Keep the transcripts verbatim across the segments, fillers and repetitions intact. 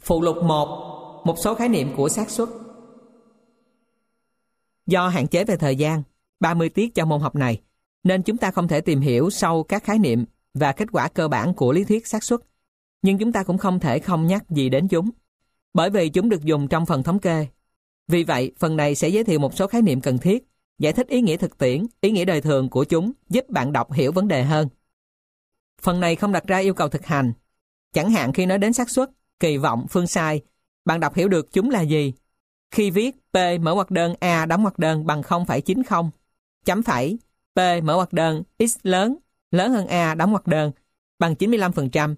Phụ lục một. Một số khái niệm của xác suất. Do hạn chế về thời gian, ba mươi tiết cho môn học này, nên chúng ta không thể tìm hiểu sâu các khái niệm và kết quả cơ bản của lý thuyết xác suất. Nhưng chúng ta cũng không thể không nhắc gì đến chúng, bởi vì chúng được dùng trong phần thống kê. Vì vậy, phần này sẽ giới thiệu một số khái niệm cần thiết, giải thích ý nghĩa thực tiễn, ý nghĩa đời thường của chúng, giúp bạn đọc hiểu vấn đề hơn. Phần này không đặt ra yêu cầu thực hành. Chẳng hạn khi nói đến xác suất, kỳ vọng, phương sai, bạn đọc hiểu được chúng là gì. Khi viết P mở ngoặc đơn A đóng ngoặc đơn bằng không phẩy chín không, chấm phẩy, P mở ngoặc đơn X lớn, lớn hơn A đóng ngoặc đơn bằng chín mươi lăm phần trăm,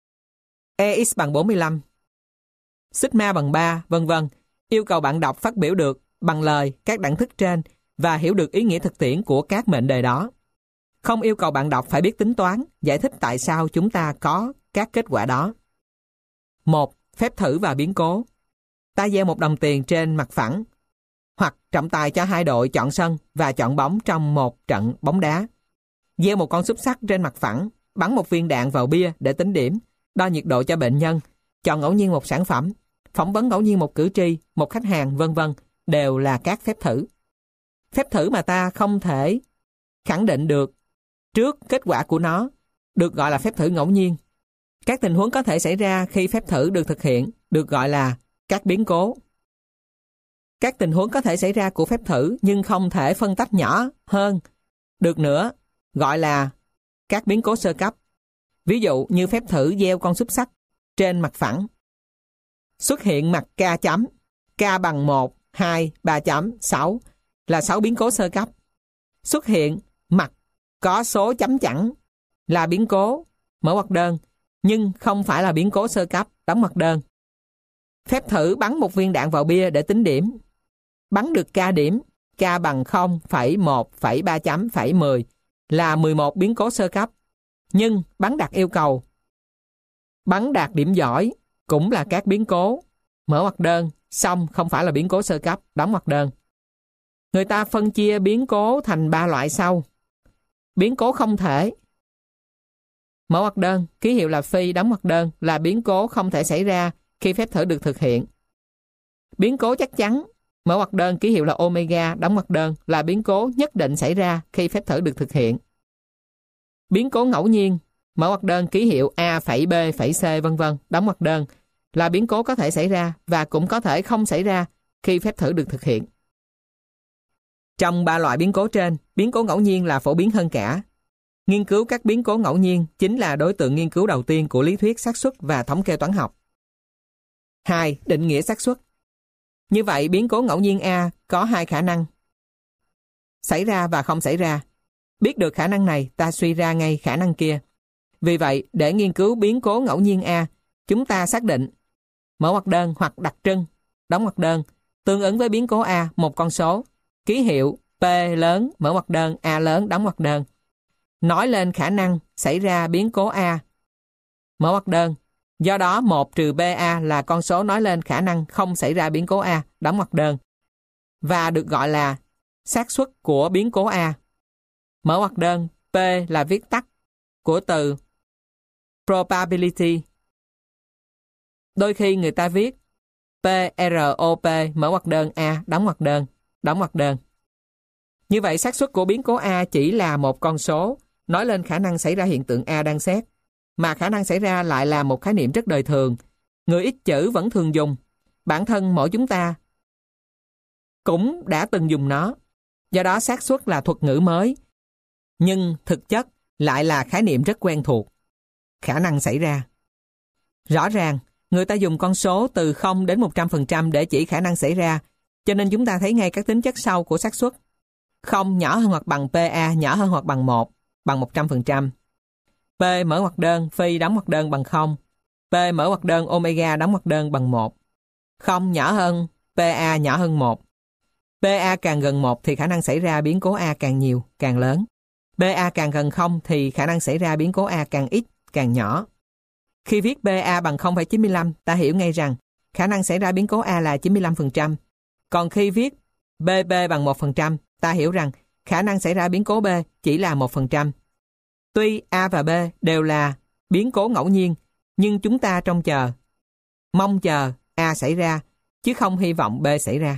E x bằng bốn mươi lăm, sigma bằng ba, vân vân, yêu cầu bạn đọc phát biểu được bằng lời các đẳng thức trên và hiểu được ý nghĩa thực tiễn của các mệnh đề đó. Không yêu cầu bạn đọc phải biết tính toán, giải thích tại sao chúng ta có các kết quả đó. một. Phép thử và biến cố. Ta gieo một đồng tiền trên mặt phẳng, hoặc trọng tài cho hai đội chọn sân và chọn bóng trong một trận bóng đá. Gieo một con xúc xắc trên mặt phẳng, bắn một viên đạn vào bia để tính điểm, đo nhiệt độ cho bệnh nhân, chọn ngẫu nhiên một sản phẩm, phỏng vấn ngẫu nhiên một cử tri, một khách hàng, vân vân, đều là các phép thử. Phép thử mà ta không thể khẳng định được trước kết quả của nó được gọi là phép thử ngẫu nhiên. Các tình huống có thể xảy ra khi phép thử được thực hiện được gọi là các biến cố. Các tình huống có thể xảy ra của phép thử nhưng không thể phân tách nhỏ hơn được nữa gọi là các biến cố sơ cấp. Ví dụ như phép thử gieo con xúc xắc trên mặt phẳng. Xuất hiện mặt K chấm, K bằng một, hai, ba chấm, sáu là sáu biến cố sơ cấp. Xuất hiện mặt có số chấm chẵn là biến cố mở ngoặc đơn, nhưng không phải là biến cố sơ cấp đóng ngoặc đơn. Phép thử bắn một viên đạn vào bia để tính điểm. Bắn được K điểm, K bằng không phẩy một phẩy ba chấm phẩy mười là mười một biến cố sơ cấp. Nhưng bắn đạt yêu cầu, bắn đạt điểm giỏi cũng là các biến cố mở ngoặc đơn, song không phải là biến cố sơ cấp đóng ngoặc đơn. Người ta phân chia biến cố thành ba loại sau. Biến cố không thể mở ngoặc đơn, ký hiệu là phi đóng ngoặc đơn, là biến cố không thể xảy ra khi phép thử được thực hiện. Biến cố chắc chắn, mở ngoặc đơn, ký hiệu là omega đóng ngoặc đơn, là biến cố nhất định xảy ra khi phép thử được thực hiện. Biến cố ngẫu nhiên, mở ngoặc đơn, ký hiệu A phẩy B phẩy C vân vân đóng ngoặc đơn, là biến cố có thể xảy ra và cũng có thể không xảy ra khi phép thử được thực hiện. Trong ba loại biến cố trên, biến cố ngẫu nhiên là phổ biến hơn cả. Nghiên cứu các biến cố ngẫu nhiên chính là đối tượng nghiên cứu đầu tiên của lý thuyết xác suất và thống kê toán học. hai. Định nghĩa xác suất. Như vậy, biến cố ngẫu nhiên A có hai khả năng: xảy ra và không xảy ra. Biết được khả năng này, ta suy ra ngay khả năng kia. Vì vậy, để nghiên cứu biến cố ngẫu nhiên A, chúng ta xác định mở ngoặc đơn hoặc đặc trưng đóng ngoặc đơn tương ứng với biến cố A một con số, ký hiệu P lớn mở ngoặc đơn A lớn đóng ngoặc đơn, nói lên khả năng xảy ra biến cố A mở ngoặc đơn. Do đó một trừ ba là con số nói lên khả năng không xảy ra biến cố A đóng ngoặc đơn và được gọi là xác suất của biến cố A. Mở ngoặc đơn P là viết tắt của từ probability. Đôi khi người ta viết P R O P mở ngoặc đơn A đóng ngoặc đơn đóng ngoặc đơn. Như vậy xác suất của biến cố A chỉ là một con số nói lên khả năng xảy ra hiện tượng A đang xét, mà khả năng xảy ra lại là một khái niệm rất đời thường. Người ít chữ vẫn thường dùng. Bản thân mỗi chúng ta cũng đã từng dùng nó. Do đó xác suất là thuật ngữ mới, nhưng thực chất lại là khái niệm rất quen thuộc. Khả năng xảy ra. Rõ ràng, người ta dùng con số từ không đến một trăm phần trăm để chỉ khả năng xảy ra, cho nên chúng ta thấy ngay các tính chất sau của xác suất. không nhỏ hơn hoặc bằng Pa nhỏ hơn hoặc bằng một, bằng một trăm phần trăm. P mở ngoặc đơn phi đóng ngoặc đơn bằng không. P mở ngoặc đơn omega đóng ngoặc đơn bằng một. không nhỏ hơn Pa nhỏ hơn một. Pa càng gần một thì khả năng xảy ra biến cố A càng nhiều, càng lớn. Pa càng gần không thì khả năng xảy ra biến cố A càng ít, càng nhỏ. Khi viết Pa bằng không phẩy chín mươi lăm, ta hiểu ngay rằng khả năng xảy ra biến cố A là chín mươi lăm phần trăm. Còn khi viết bê pê bằng một phần trăm, ta hiểu rằng khả năng xảy ra biến cố B chỉ là một phần trăm. Tuy A và B đều là biến cố ngẫu nhiên, nhưng chúng ta trông chờ mong chờ A xảy ra, chứ không hy vọng B xảy ra.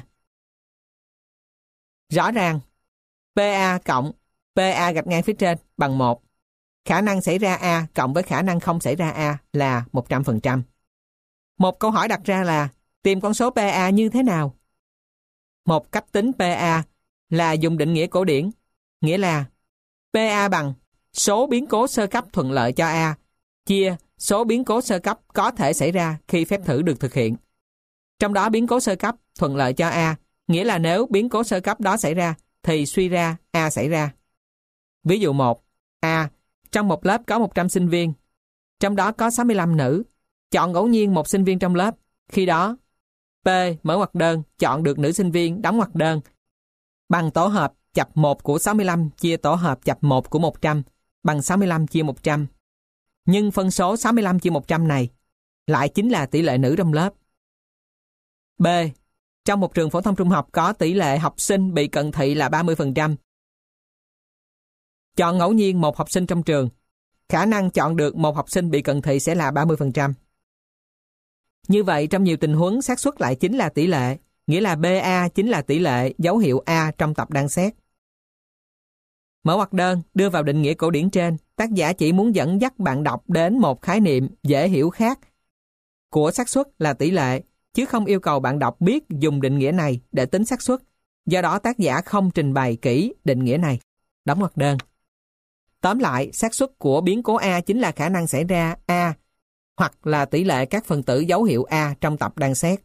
Rõ ràng, pê a cộng pê a gạch ngang phía trên bằng một. Khả năng xảy ra A cộng với khả năng không xảy ra A là một trăm phần trăm. Một câu hỏi đặt ra là tìm con số pê a như thế nào? Một cách tính pê a là dùng định nghĩa cổ điển, nghĩa là pê a bằng số biến cố sơ cấp thuận lợi cho A chia số biến cố sơ cấp có thể xảy ra khi phép thử được thực hiện. Trong đó biến cố sơ cấp thuận lợi cho A, nghĩa là nếu biến cố sơ cấp đó xảy ra thì suy ra A xảy ra. Ví dụ một, A, trong một lớp có một trăm sinh viên, trong đó có sáu mươi lăm nữ, chọn ngẫu nhiên một sinh viên trong lớp. Khi đó, P mở ngoặc đơn chọn được nữ sinh viên đóng ngoặc đơn bằng tổ hợp chập một của sáu mươi lăm chia tổ hợp chập một của một trăm bằng sáu mươi lăm chia một trăm. Nhưng phân số sáu mươi lăm chia một trăm này lại chính là tỷ lệ nữ trong lớp. B. Trong một trường phổ thông trung học có tỷ lệ học sinh bị cận thị là ba mươi phần trăm. Chọn ngẫu nhiên một học sinh trong trường. Khả năng chọn được một học sinh bị cận thị sẽ là ba mươi phần trăm. Như vậy, trong nhiều tình huống, xác suất lại chính là tỷ lệ, nghĩa là bê a chính là tỷ lệ dấu hiệu A trong tập đang xét. Mở ngoặc đơn, đưa vào định nghĩa cổ điển trên, tác giả chỉ muốn dẫn dắt bạn đọc đến một khái niệm dễ hiểu khác của xác suất là tỷ lệ, chứ không yêu cầu bạn đọc biết dùng định nghĩa này để tính xác suất. Do đó tác giả không trình bày kỹ định nghĩa này. Đóng ngoặc đơn. Tóm lại, xác suất của biến cố A chính là khả năng xảy ra A hoặc là tỷ lệ các phần tử dấu hiệu A trong tập đang xét.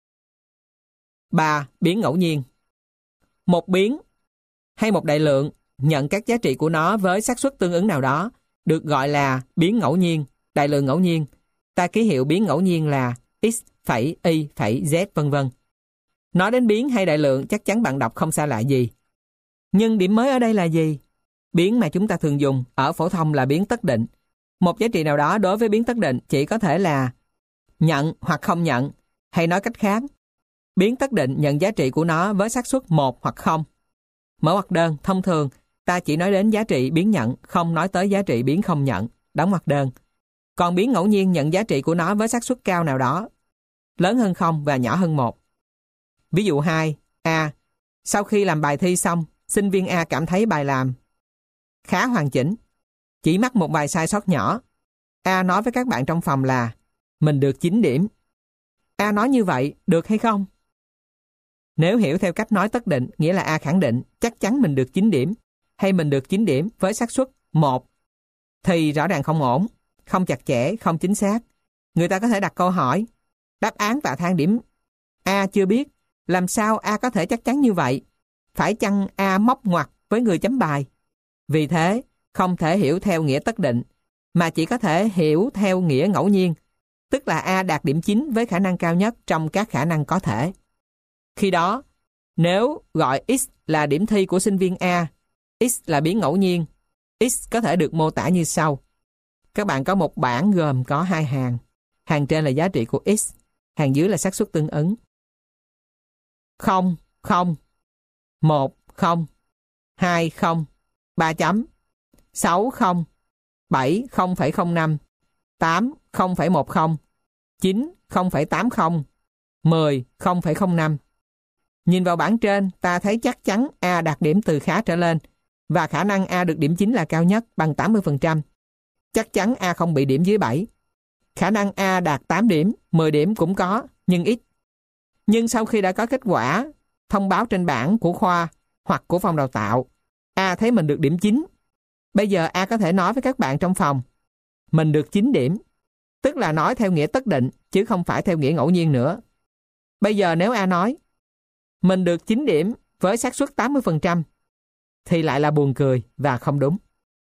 ba. Biến ngẫu nhiên. Một biến hay một đại lượng nhận các giá trị của nó với xác suất tương ứng nào đó được gọi là biến ngẫu nhiên, đại lượng ngẫu nhiên. Ta ký hiệu biến ngẫu nhiên là x phẩy y phẩy z vân vân. Nói đến biến hay đại lượng chắc chắn bạn đọc không xa lạ gì. Nhưng điểm mới ở đây là gì? Biến mà chúng ta thường dùng ở phổ thông là biến tất định. Một giá trị nào đó đối với biến tất định chỉ có thể là nhận hoặc không nhận, hay nói cách khác, biến tất định nhận giá trị của nó với xác suất một hoặc không. Mở ngoặc đơn, thông thường ta chỉ nói đến giá trị biến nhận, không nói tới giá trị biến không nhận. Đóng ngoặc đơn. Còn biến ngẫu nhiên nhận giá trị của nó với xác suất cao nào đó, lớn hơn không và nhỏ hơn một. Ví dụ hai, A. Sau khi làm bài thi xong, sinh viên A cảm thấy bài làm khá hoàn chỉnh, chỉ mắc một vài sai sót nhỏ. A nói với các bạn trong phòng là mình được chín điểm. A nói như vậy được hay không? Nếu hiểu theo cách nói tất định, nghĩa là A khẳng định chắc chắn mình được chín điểm, hay mình được chín điểm với xác suất một, thì rõ ràng không ổn, không chặt chẽ, không chính xác. Người ta có thể đặt câu hỏi, đáp án và thang điểm A chưa biết, làm sao A có thể chắc chắn như vậy? Phải chăng A móc ngoặc với người chấm bài? Vì thế, không thể hiểu theo nghĩa tất định, mà chỉ có thể hiểu theo nghĩa ngẫu nhiên, tức là A đạt điểm chín với khả năng cao nhất trong các khả năng có thể. Khi đó, nếu gọi X là điểm thi của sinh viên A, X là biến ngẫu nhiên, X có thể được mô tả như sau. Các bạn có một bảng gồm có hai hàng. Hàng trên là giá trị của X, hàng dưới là xác suất tương ứng. không, không, một, không, hai, không, ba chấm, sáu, không, bảy, không phẩy không năm, tám, không phẩy một không, chín, không phẩy tám không, mười, không phẩy không năm. Nhìn vào bảng trên, ta thấy chắc chắn A đạt điểm từ khá trở lên, và khả năng A được điểm chín là cao nhất bằng tám mươi phần trăm. Chắc chắn A không bị điểm dưới bảy. Khả năng A đạt tám điểm, mười điểm cũng có, nhưng ít. Nhưng sau khi đã có kết quả thông báo trên bảng của khoa hoặc của phòng đào tạo, A thấy mình được điểm chín. Bây giờ A có thể nói với các bạn trong phòng, mình được chín điểm, tức là nói theo nghĩa tất định, chứ không phải theo nghĩa ngẫu nhiên nữa. Bây giờ nếu A nói, mình được chín điểm với xác suất tám mươi phần trăm, thì lại là buồn cười và không đúng.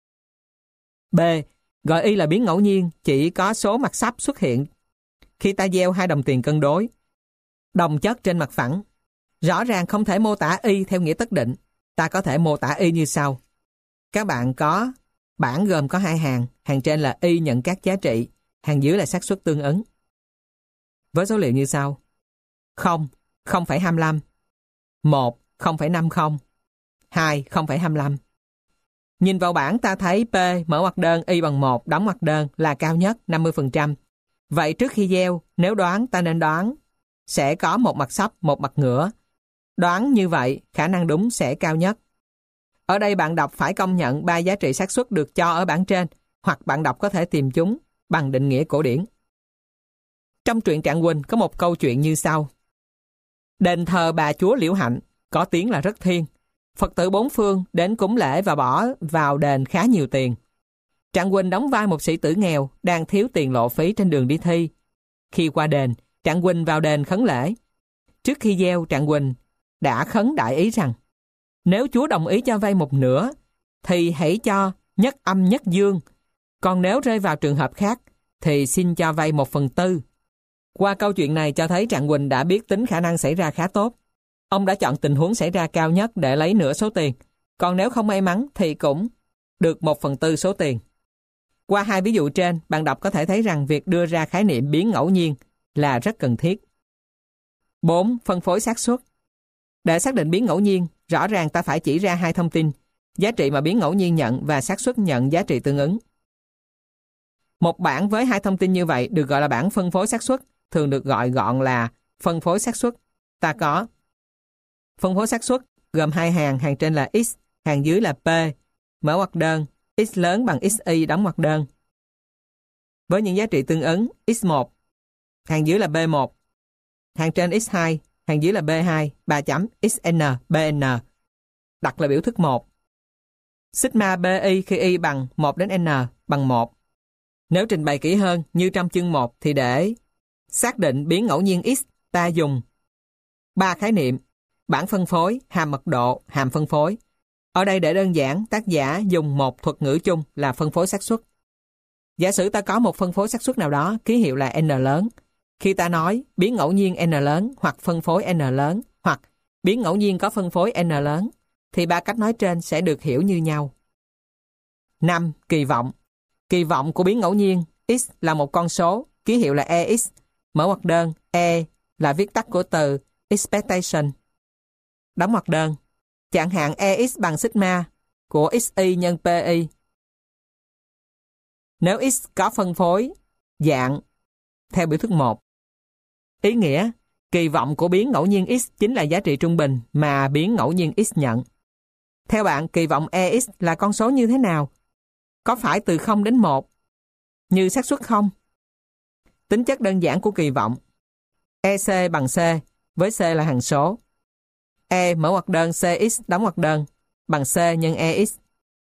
B. Gọi Y là biến ngẫu nhiên chỉ có số mặt sắp xuất hiện khi ta gieo hai đồng tiền cân đối, đồng chất trên mặt phẳng. Rõ ràng không thể mô tả Y theo nghĩa tất định. Ta có thể mô tả Y như sau. Các bạn có bảng gồm có hai hàng. Hàng trên là Y nhận các giá trị, hàng dưới là xác suất tương ứng. Với số liệu như sau. không, không phẩy hai mươi lăm, một, không phẩy năm mươi, hai, không phẩy hai mươi lăm. Nhìn vào bảng ta thấy P mở ngoặc đơn Y bằng một, đóng ngoặc đơn là cao nhất năm mươi phần trăm Vậy trước khi gieo, nếu đoán ta nên đoán sẽ có một mặt sấp, một mặt ngửa. Đoán như vậy, khả năng đúng sẽ cao nhất. Ở đây bạn đọc phải công nhận ba giá trị xác suất được cho ở bảng trên, hoặc bạn đọc có thể tìm chúng bằng định nghĩa cổ điển. Trong truyện Trạng Quỳnh có một câu chuyện như sau. Đền thờ bà chúa Liễu Hạnh, có tiếng là rất thiêng. Phật tử bốn phương đến cúng lễ và bỏ vào đền khá nhiều tiền. Trạng Quỳnh đóng vai một sĩ tử nghèo đang thiếu tiền lộ phí trên đường đi thi. Khi qua đền, Trạng Quỳnh vào đền khấn lễ. Trước khi gieo, Trạng Quỳnh đã khấn đại ý rằng nếu Chúa đồng ý cho vay một nửa thì hãy cho nhất âm nhất dương, còn nếu rơi vào trường hợp khác thì xin cho vay một phần tư. Qua câu chuyện này cho thấy Trạng Quỳnh đã biết tính khả năng xảy ra khá tốt. Ông đã chọn tình huống xảy ra cao nhất để lấy nửa số tiền, còn nếu không may mắn thì cũng được một phần tư số tiền. Qua hai ví dụ trên, bạn đọc có thể thấy rằng việc đưa ra khái niệm biến ngẫu nhiên là rất cần thiết. bốn. Phân phối xác suất. Để xác định biến ngẫu nhiên, rõ ràng ta phải chỉ ra hai thông tin, giá trị mà biến ngẫu nhiên nhận và xác suất nhận giá trị tương ứng. Một bảng với hai thông tin như vậy được gọi là bảng phân phối xác suất, thường được gọi gọn là phân phối xác suất. Ta có phân phối xác suất gồm hai hàng, hàng trên là x, hàng dưới là p, mở ngoặc đơn, x lớn bằng xy đóng ngoặc đơn. Với những giá trị tương ứng, x một, hàng dưới là b một, hàng trên x hai, hàng dưới là b hai, ba chấm, xn, bn. Đặt là biểu thức một. Sigma bi khi y bằng một đến n bằng một. Nếu trình bày kỹ hơn, như trong chương một, thì để xác định biến ngẫu nhiên x, ta dùng ba khái niệm: bảng phân phối, hàm mật độ, hàm phân phối. Ở đây để đơn giản, tác giả dùng một thuật ngữ chung là phân phối xác suất. Giả sử ta có một phân phối xác suất nào đó, ký hiệu là n lớn. Khi ta nói biến ngẫu nhiên n lớn hoặc phân phối n lớn hoặc biến ngẫu nhiên có phân phối n lớn, thì ba cách nói trên sẽ được hiểu như nhau. năm. Kỳ vọng. Kỳ vọng của biến ngẫu nhiên x là một con số, ký hiệu là ex, mở ngoặc đơn, e là viết tắt của từ expectation, đóng ngoặc đơn. Chẳng hạn ex bằng sigma của xy nhân pi. Nếu x có phân phối dạng theo biểu thức một. Ý nghĩa, kỳ vọng của biến ngẫu nhiên x chính là giá trị trung bình mà biến ngẫu nhiên x nhận. Theo bạn, kỳ vọng ex là con số như thế nào? Có phải từ không đến một, như xác suất không? Tính chất đơn giản của kỳ vọng. ec bằng c, với c là hằng số. E mở ngoặc đơn cx đóng ngoặc đơn bằng c nhân ex.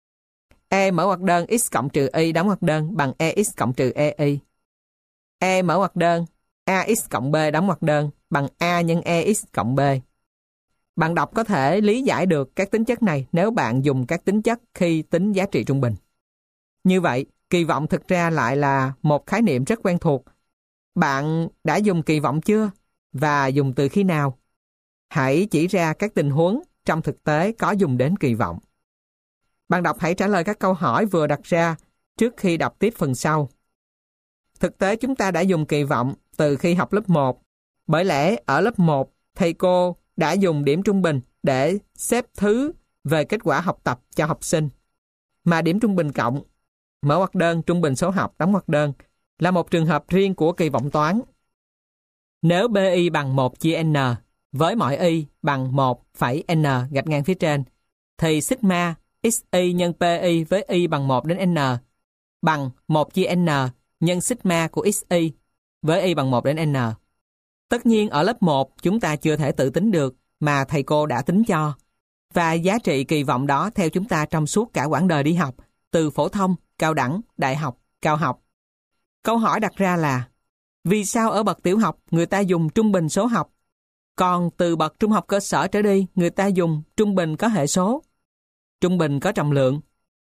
E mở ngoặc đơn x cộng trừ y đóng ngoặc đơn bằng ex cộng trừ ei. E mở ngoặc đơn ax cộng b đóng ngoặc đơn bằng a nhân ex cộng b. Bạn đọc có thể lý giải được các tính chất này nếu bạn dùng các tính chất khi tính giá trị trung bình. Như vậy, kỳ vọng thực ra lại là một khái niệm rất quen thuộc. Bạn đã dùng kỳ vọng chưa? Và dùng từ khi nào? Hãy chỉ ra các tình huống trong thực tế có dùng đến kỳ vọng. Bạn đọc hãy trả lời các câu hỏi vừa đặt ra trước khi đọc tiếp phần sau. Thực tế chúng ta đã dùng kỳ vọng từ khi học lớp một. Bởi lẽ ở lớp một, thầy cô đã dùng điểm trung bình để xếp thứ về kết quả học tập cho học sinh. Mà điểm trung bình cộng, mở ngoặc đơn trung bình số học đóng ngoặc đơn, là một trường hợp riêng của kỳ vọng toán. Nếu bi bằng một chia n, với mọi y bằng một phẩy n gạch ngang phía trên, thì sigma xy nhân pi với y bằng một đến n bằng một chia n nhân sigma của xy với y bằng một đến n. Tất nhiên ở lớp một chúng ta chưa thể tự tính được mà thầy cô đã tính cho. Và giá trị kỳ vọng đó theo chúng ta trong suốt cả quãng đời đi học, từ phổ thông, cao đẳng, đại học, cao học. Câu hỏi đặt ra là, vì sao ở bậc tiểu học người ta dùng trung bình số học, còn từ bậc trung học cơ sở trở đi người ta dùng trung bình có hệ số, trung bình có trọng lượng?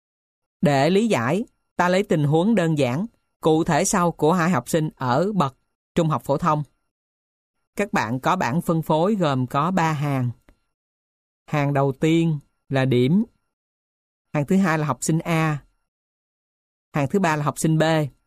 Để lý giải, ta lấy tình huống đơn giản, cụ thể sau của hai học sinh ở bậc trung học phổ thông. Các bạn có bảng phân phối gồm có ba hàng. Hàng đầu tiên là điểm. Hàng thứ hai là học sinh A. Hàng thứ ba là học sinh B.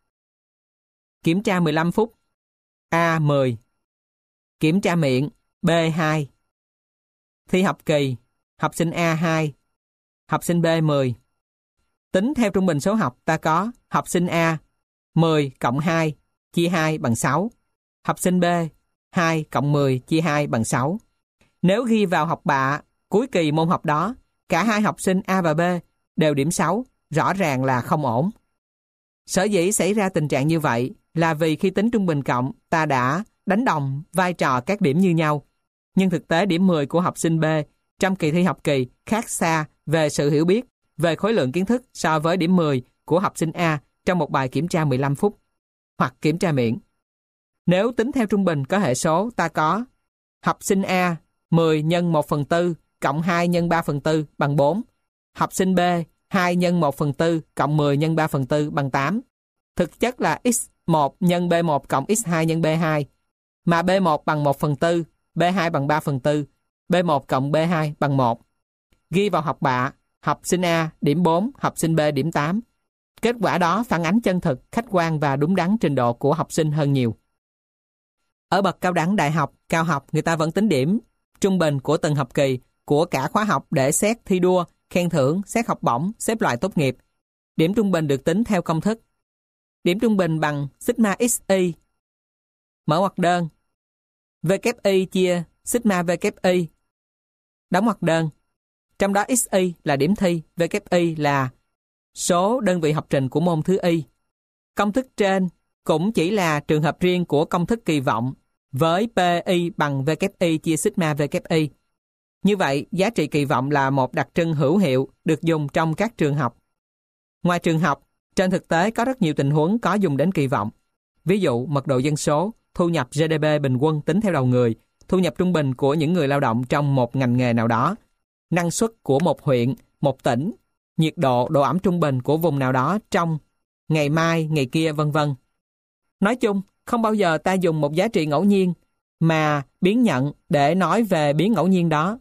Kiểm tra mười lăm phút. A mười. Kiểm tra miệng. B hai. Thi học kỳ. Học sinh A hai. Học sinh B mười. Tính theo trung bình số học ta có học sinh A mười cộng hai chia hai bằng sáu. Học sinh B, hai cộng mười chia hai bằng sáu. Nếu ghi vào học bạ cuối kỳ môn học đó, cả hai học sinh A và B đều điểm sáu, rõ ràng là không ổn. Sở dĩ xảy ra tình trạng như vậy là vì khi tính trung bình cộng, ta đã đánh đồng vai trò các điểm như nhau. Nhưng thực tế điểm mười của học sinh B trong kỳ thi học kỳ khác xa về sự hiểu biết, về khối lượng kiến thức so với điểm mười của học sinh A trong một bài kiểm tra mười lăm phút hoặc kiểm tra miệng. Nếu tính theo trung bình có hệ số, ta có học sinh A mười nhân một phần tư cộng hai nhân ba phần tư bằng bốn. Học sinh B hai nhân một phần tư cộng mười nhân ba phần tư bằng tám. Thực chất là x một nhân b một cộng x hai nhân b hai. Mà b một bằng một phần tư, b hai bằng ba phần tư, b một cộng b hai bằng một. Ghi vào học bạ, học sinh A điểm bốn, học sinh B điểm tám. Kết quả đó phản ánh chân thực, khách quan và đúng đắn trình độ của học sinh hơn nhiều. Ở bậc cao đẳng đại học, cao học, người ta vẫn tính điểm trung bình của từng học kỳ, của cả khóa học để xét thi đua, khen thưởng, xét học bổng, xếp loại tốt nghiệp. Điểm trung bình được tính theo công thức. Điểm trung bình bằng sigma xy mở ngoặc đơn vy chia sigma vy đóng ngoặc đơn. Trong đó xy là điểm thi, vy là số đơn vị học trình của môn thứ y. Công thức trên cũng chỉ là trường hợp riêng của công thức kỳ vọng với pi bằng vy chia sigma vy. Như vậy, giá trị kỳ vọng là một đặc trưng hữu hiệu được dùng trong các trường học. Ngoài trường học, trên thực tế có rất nhiều tình huống có dùng đến kỳ vọng. Ví dụ, mật độ dân số, thu nhập giê đê pê bình quân tính theo đầu người, thu nhập trung bình của những người lao động trong một ngành nghề nào đó, năng suất của một huyện, một tỉnh, nhiệt độ, độ ẩm trung bình của vùng nào đó trong ngày mai, ngày kia, vân vân. Nói chung, không bao giờ ta dùng một giá trị ngẫu nhiên mà biến nhận để nói về biến ngẫu nhiên đó.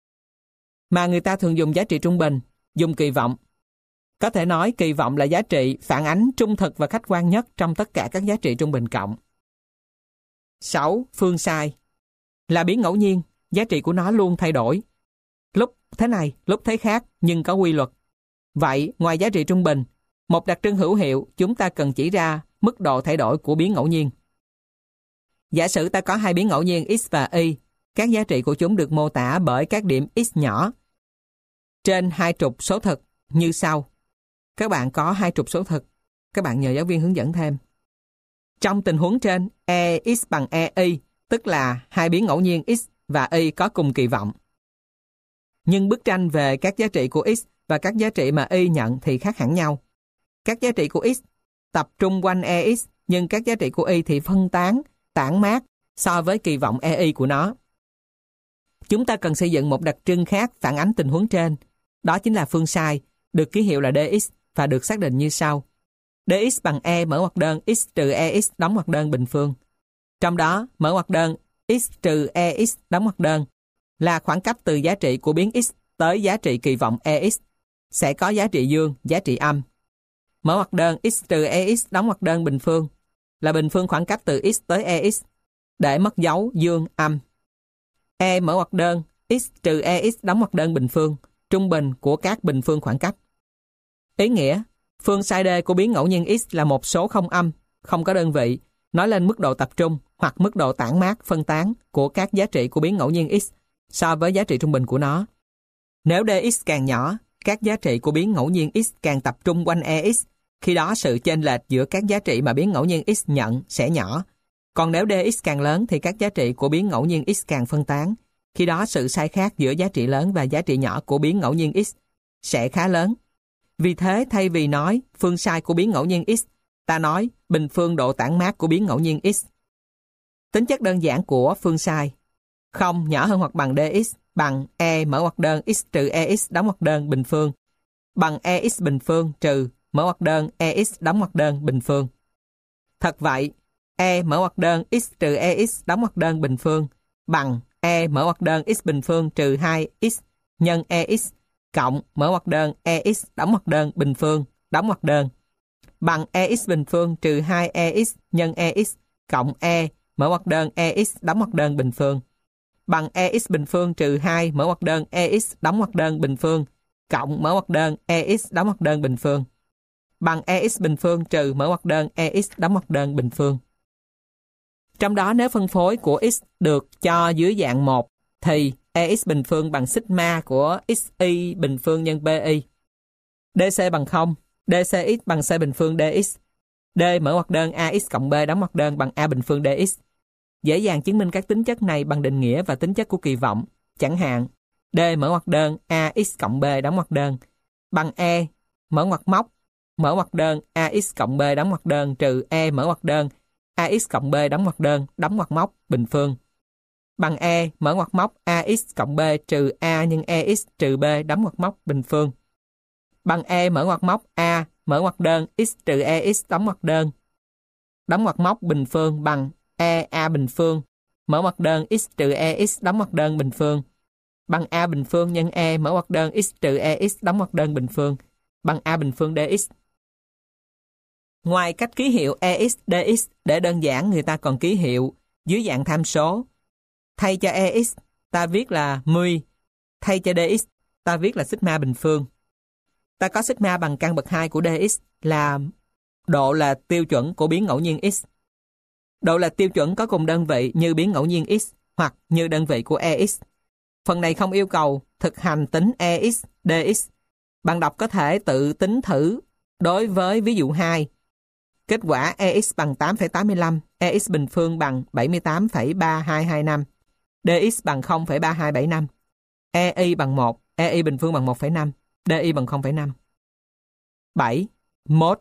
Mà người ta thường dùng giá trị trung bình, dùng kỳ vọng. Có thể nói kỳ vọng là giá trị phản ánh trung thực và khách quan nhất trong tất cả các giá trị trung bình cộng. sáu. Phương sai. Là biến ngẫu nhiên, giá trị của nó luôn thay đổi. Lúc thế này, lúc thế khác, nhưng có quy luật. Vậy, ngoài giá trị trung bình, một đặc trưng hữu hiệu, chúng ta cần chỉ ra mức độ thay đổi của biến ngẫu nhiên. Giả sử ta có hai biến ngẫu nhiên x và y, các giá trị của chúng được mô tả bởi các điểm x nhỏ trên hai trục số thực như sau. Các bạn có hai trục số thực, các bạn nhờ giáo viên hướng dẫn thêm. Trong tình huống trên, ex bằng ei, tức là hai biến ngẫu nhiên x và y có cùng kỳ vọng. Nhưng bức tranh về các giá trị của x và các giá trị mà y nhận thì khác hẳn nhau. Các giá trị của x tập trung quanh ex, nhưng các giá trị của y thì phân tán, tản mát so với kỳ vọng ei của nó. Chúng ta cần xây dựng một đặc trưng khác phản ánh tình huống trên. Đó chính là phương sai, được ký hiệu là dx và được xác định như sau. Dx bằng e mở ngoặc đơn x trừ ex đóng ngoặc đơn bình phương. Trong đó, mở ngoặc đơn x trừ ex đóng ngoặc đơn là khoảng cách từ giá trị của biến x tới giá trị kỳ vọng ex. Sẽ có giá trị dương, giá trị âm. Mở ngoặc đơn x trừ ex đóng ngoặc đơn bình phương là bình phương khoảng cách từ x tới ex để mất dấu dương, âm. E mở ngoặc đơn x trừ ex đóng ngoặc đơn bình phương, trung bình của các bình phương khoảng cách. Ý nghĩa, phương sai D của biến ngẫu nhiên x là một số không âm, không có đơn vị, nói lên mức độ tập trung hoặc mức độ tản mát, phân tán của các giá trị của biến ngẫu nhiên x so với giá trị trung bình của nó. Nếu dx càng nhỏ, các giá trị của biến ngẫu nhiên x càng tập trung quanh ex, khi đó sự chênh lệch giữa các giá trị mà biến ngẫu nhiên x nhận sẽ nhỏ. Còn nếu dx càng lớn thì các giá trị của biến ngẫu nhiên x càng phân tán, khi đó sự sai khác giữa giá trị lớn và giá trị nhỏ của biến ngẫu nhiên x sẽ khá lớn. Vì thế, thay vì nói phương sai của biến ngẫu nhiên x, ta nói bình phương độ tản mát của biến ngẫu nhiên x. Tính chất đơn giản của phương sai: không nhỏ hơn hoặc bằng dx bằng e mở ngoặc đơn x trừ ex đóng ngoặc đơn bình phương bằng ex bình phương trừ mở ngoặc đơn ex đóng ngoặc đơn bình phương. Thật vậy, e mở ngoặc đơn x trừ ex đóng ngoặc đơn bình phương bằng e mở ngoặc đơn x bình phương trừ hai x nhân ex cộng mở ngoặc đơn ex đóng ngoặc đơn bình phương đóng ngoặc đơn bằng ex bình phương trừ hai ex nhân ex cộng e mở ngoặc đơn ex đóng ngoặc đơn bình phương bằng ex bình phương trừ hai mở ngoặc đơn ex đóng ngoặc đơn bình phương cộng mở ngoặc đơn ex đóng ngoặc đơn bình phương bằng ex bình phương trừ mở ngoặc đơn ex đóng ngoặc đơn bình phương. Trong đó nếu phân phối của x được cho dưới dạng một thì ex bình phương bằng sigma của xy bình phương nhân pi. dc bằng không, dcx bằng c bình phương dx. D mở ngoặc đơn ax cộng b đóng ngoặc đơn bằng a bình phương dx. Dễ dàng chứng minh các tính chất này bằng định nghĩa và tính chất của kỳ vọng. Chẳng hạn, D mở ngoặc đơn ax cộng b đóng ngoặc đơn bằng e mở ngoặc móc mở ngoặc đơn ax cộng b đóng ngoặc đơn trừ e mở ngoặc đơn ax cộng b đóng ngoặc đơn đóng ngoặc móc bình phương bằng e mở ngoặc móc ax cộng b trừ a nhân ex trừ b đóng ngoặc móc bình phương bằng e mở ngoặc móc a mở ngoặc đơn x trừ ex đóng ngoặc đơn đóng ngoặc móc bình phương bằng e a bình phương mở ngoặc đơn x trừ ex đóng ngoặc đơn bình phương bằng a bình phương nhân e mở ngoặc đơn x trừ ex đóng ngoặc đơn bình phương bằng a bình phương dx. Ngoài cách ký hiệu ex dx để đơn giản, người ta còn ký hiệu dưới dạng tham số. Thay cho ex ta viết là mười, thay cho dx ta viết là sigma bình phương. Ta có sigma bằng căn bậc hai của dx là độ là tiêu chuẩn của biến ngẫu nhiên x. Độ là tiêu chuẩn có cùng đơn vị như biến ngẫu nhiên x hoặc như đơn vị của ex. Phần này không yêu cầu thực hành tính ex dx. Bạn đọc có thể tự tính thử đối với ví dụ hai. Kết quả ex bằng tám phẩy tám mươi lăm, ex bình phương bằng bảy mươi tám phẩy ba hai hai năm, dx bằng không phẩy ba hai bảy năm, ei bằng một, ei bình phương bằng một phẩy năm, di bằng không phẩy năm. bảy. Mode.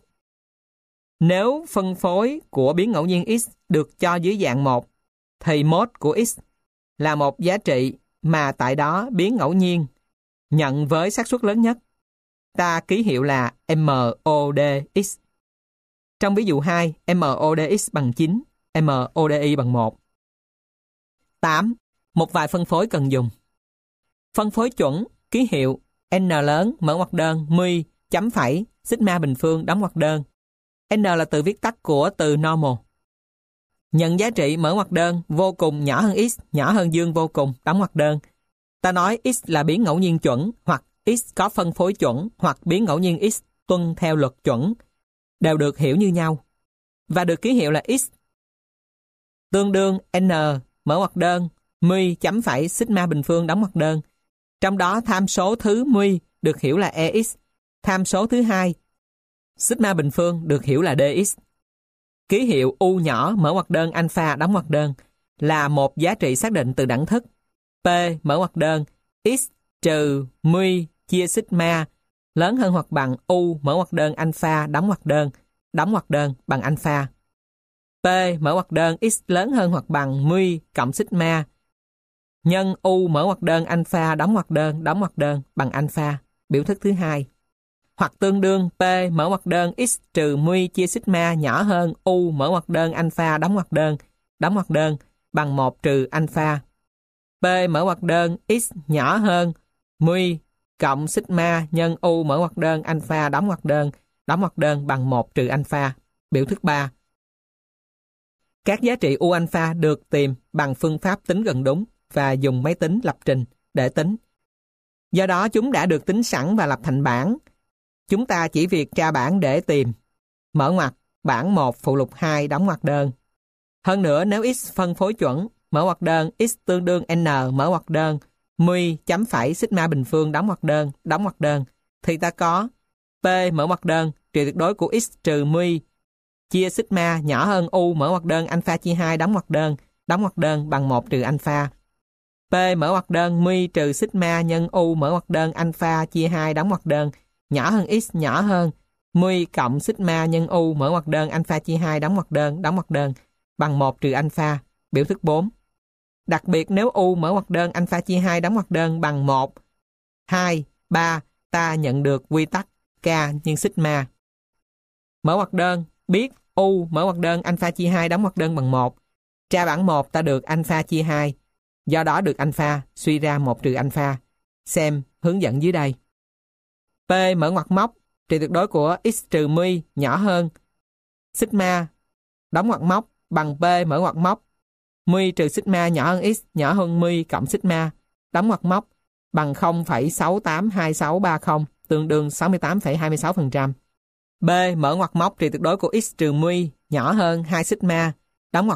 Nếu phân phối của biến ngẫu nhiên x được cho dưới dạng một, thì mode của x là một giá trị mà tại đó biến ngẫu nhiên nhận với xác suất lớn nhất. Ta ký hiệu là modx. Trong ví dụ hai, modx bằng chín, modi bằng một. tám. Một vài phân phối cần dùng. Phân phối chuẩn, ký hiệu n lớn, mở ngoặc đơn, mười, chấm phẩy, sigma bình phương, đóng ngoặc đơn. N là từ viết tắt của từ normal. Nhận giá trị mở ngoặc đơn vô cùng nhỏ hơn x, nhỏ hơn dương vô cùng, đóng ngoặc đơn. Ta nói x là biến ngẫu nhiên chuẩn, hoặc x có phân phối chuẩn, hoặc biến ngẫu nhiên x tuân theo luật chuẩn, đều được hiểu như nhau, và được ký hiệu là x tương đương n mở ngoặc đơn mười chấm phẩy sigma bình phương đóng ngoặc đơn. Trong đó tham số thứ mười được hiểu là ex, tham số thứ hai sigma bình phương được hiểu là dx. Ký hiệu u nhỏ mở ngoặc đơn alpha đóng ngoặc đơn là một giá trị xác định từ đẳng thức p mở ngoặc đơn x trừ mười chia sigma lớn hơn hoặc bằng u mở ngoặc đơn alpha đóng ngoặc đơn đóng ngoặc đơn bằng alpha. P mở ngoặc đơn x lớn hơn hoặc bằng mười cộng sigma nhân u mở ngoặc đơn alpha đóng ngoặc đơn đóng ngoặc đơn bằng alpha, biểu thức thứ hai. Hoặc tương đương P mở ngoặc đơn x trừ mười chia sigma nhỏ hơn u mở ngoặc đơn alpha đóng ngoặc đơn đóng ngoặc đơn bằng một trừ alpha. P mở ngoặc đơn x nhỏ hơn mười cộng sigma nhân u mở ngoặc đơn alpha đóng ngoặc đơn đóng ngoặc đơn bằng một trừ alpha, biểu thức ba. Các giá trị u alpha được tìm bằng phương pháp tính gần đúng và dùng máy tính lập trình để tính. Do đó chúng đã được tính sẵn và lập thành bảng. Chúng ta chỉ việc tra bảng để tìm. Mở ngoặc, bảng một phụ lục hai đóng ngoặc đơn. Hơn nữa nếu x phân phối chuẩn, mở ngoặc đơn x tương đương n mở ngoặc đơn mười chấm phẩy sigma bình phương đóng ngoặc đơn đóng ngoặc đơn thì ta có p mở ngoặc đơn trị tuyệt đối của x trừ mười chia sigma nhỏ hơn u mở ngoặc đơn alpha chia hai đóng ngoặc đơn đóng ngoặc đơn bằng một trừ alpha. P mở ngoặc đơn mười trừ sigma nhân u mở ngoặc đơn alpha chia hai đóng ngoặc đơn nhỏ hơn x nhỏ hơn mười cộng sigma nhân u mở ngoặc đơn alpha chia hai đóng ngoặc đơn đóng ngoặc đơn bằng một trừ alpha, biểu thức bốn. Đặc biệt nếu u mở ngoặc đơn alpha chia hai đóng ngoặc đơn bằng một, hai, ba, ta nhận được quy tắc k nhân sigma. Mở ngoặc đơn biết u mở ngoặc đơn alpha chia hai đóng ngoặc đơn bằng một. Tra bảng một ta được alpha chia hai. Do đó được alpha suy ra một trừ alpha. Xem hướng dẫn dưới đây. P mở ngoặc móc trị tuyệt đối của x trừ mười nhỏ hơn sigma đóng ngoặc móc bằng P mở ngoặc móc mười trừ sigma nhỏ hơn x nhỏ hơn mười cộng sigma đóng ngoặc móc bằng không phẩy sáu tám hai sáu ba không tương đương sáu mươi tám phẩy hai mươi sáu phần trăm. B mở ngoặc móc trị tuyệt đối của x trừ mười nhỏ hơn hai sigma đóng ngoặc móc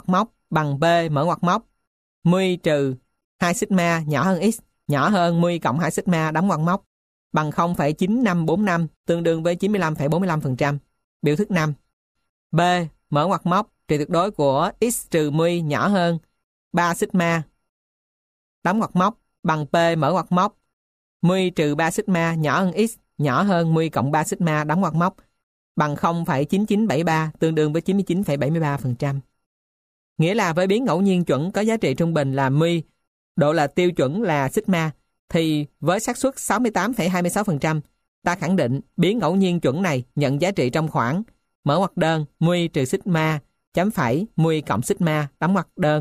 bằng B mở ngoặc móc mu trừ hai sigma nhỏ hơn x nhỏ hơn mu cộng hai sigma đóng ngoặc móc bằng không phẩy chín năm bốn năm tương đương với chín mươi lăm phẩy bốn mươi lăm phần trăm. Biểu thức năm. B mở ngoặc móc trị tuyệt đối của x trừ mu nhỏ hơn ba sigma đóng ngoặc móc bằng P mở ngoặc móc mu trừ ba sigma nhỏ hơn x nhỏ hơn mu cộng ba sigma đóng ngoặc móc bằng không phẩy chín chín bảy ba tương đương với chín mươi chín phẩy bảy mươi ba phần trăm. Nghĩa là với biến ngẫu nhiên chuẩn có giá trị trung bình là mu, độ lệch tiêu chuẩn là sigma, thì với xác suất sáu mươi tám phẩy hai mươi sáu phần trăm, ta khẳng định biến ngẫu nhiên chuẩn này nhận giá trị trong khoảng mở ngoặc đơn mu trừ sigma chấm phẩy mu cộng sigma đóng ngoặc đơn.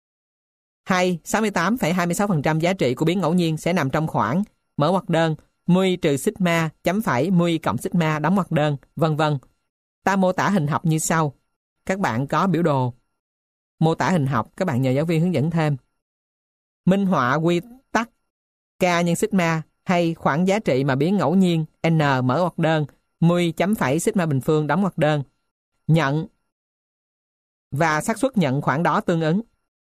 Hay sáu mươi tám phẩy hai mươi sáu phần trăm giá trị của biến ngẫu nhiên sẽ nằm trong khoảng mở ngoặc đơn mu trừ sigma chấm phẩy mu cộng sigma đóng ngoặc đơn, vân vân. Ta mô tả hình học như sau. Các bạn có biểu đồ. Mô tả hình học, các bạn nhờ giáo viên hướng dẫn thêm. Minh họa quy tắc K nhân sigma hay khoảng giá trị mà biến ngẫu nhiên n mở ngoặc đơn mu chấm phẩy sigma bình phương đóng ngoặc đơn nhận và xác suất nhận khoảng đó tương ứng.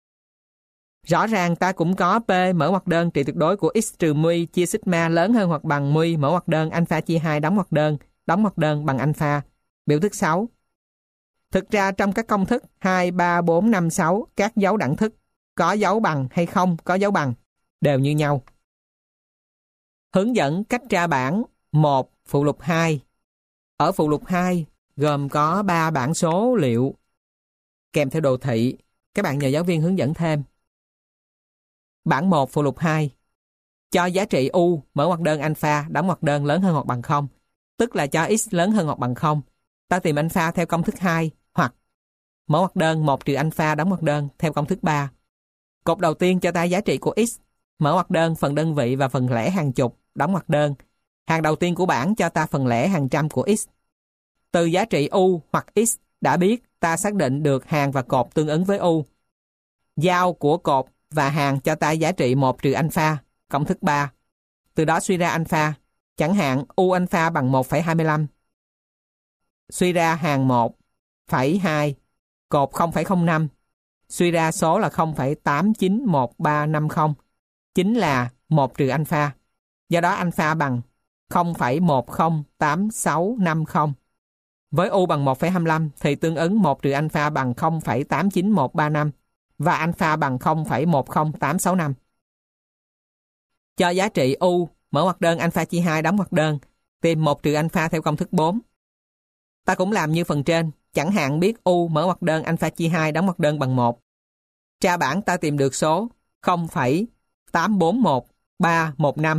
Rõ ràng ta cũng có P mở ngoặc đơn trị tuyệt đối của x trừ mu chia sigma lớn hơn hoặc bằng mu mở ngoặc đơn alpha chia hai đóng ngoặc đơn, đóng ngoặc đơn bằng alpha. Biểu thức sáu. Thực ra trong các công thức hai, ba, bốn, năm, sáu, các dấu đẳng thức có dấu bằng hay không có dấu bằng đều như nhau. Hướng dẫn cách tra bảng một phụ lục hai. Ở phụ lục hai gồm có ba bảng số liệu kèm theo đồ thị. Các bạn nhờ giáo viên hướng dẫn thêm. Bảng một phụ lục hai. Cho giá trị u mở ngoặc đơn alpha đóng ngoặc đơn lớn hơn hoặc bằng không, tức là cho x lớn hơn hoặc bằng không. Ta tìm alpha theo công thức hai hoặc mở ngoặc đơn một trừ alpha đóng ngoặc đơn theo công thức ba. Cột đầu tiên cho ta giá trị của x, mở ngoặc đơn phần đơn vị và phần lẻ hàng chục đóng ngoặc đơn. Hàng đầu tiên của bảng cho ta phần lẻ hàng trăm của x. Từ giá trị u hoặc x đã biết ta xác định được hàng và cột tương ứng với u. Giao của cột và hàng cho ta giá trị một trừ alpha, công thức ba. Từ đó suy ra alpha, chẳng hạn u alpha bằng một phẩy hai mươi lăm. Suy ra hàng một phẩy hai, cột không phẩy không năm. Suy ra số là không phẩy tám chín một ba năm không, chính là một trừ alpha. Do đó alpha bằng không phẩy một không tám sáu năm không. Với u bằng một phẩy hai mươi lăm thì tương ứng một trừ alpha bằng không phẩy tám chín một ba năm và alpha bằng không phẩy một không tám sáu năm. Cho giá trị u mở ngoặc đơn alpha chia hai đóng ngoặc đơn, tìm một trừ alpha theo công thức bốn. Ta cũng làm như phần trên, chẳng hạn biết u mở ngoặc đơn alpha chia hai đóng ngoặc đơn bằng một. Tra bảng ta tìm được số không phẩy tám bốn một ba một năm.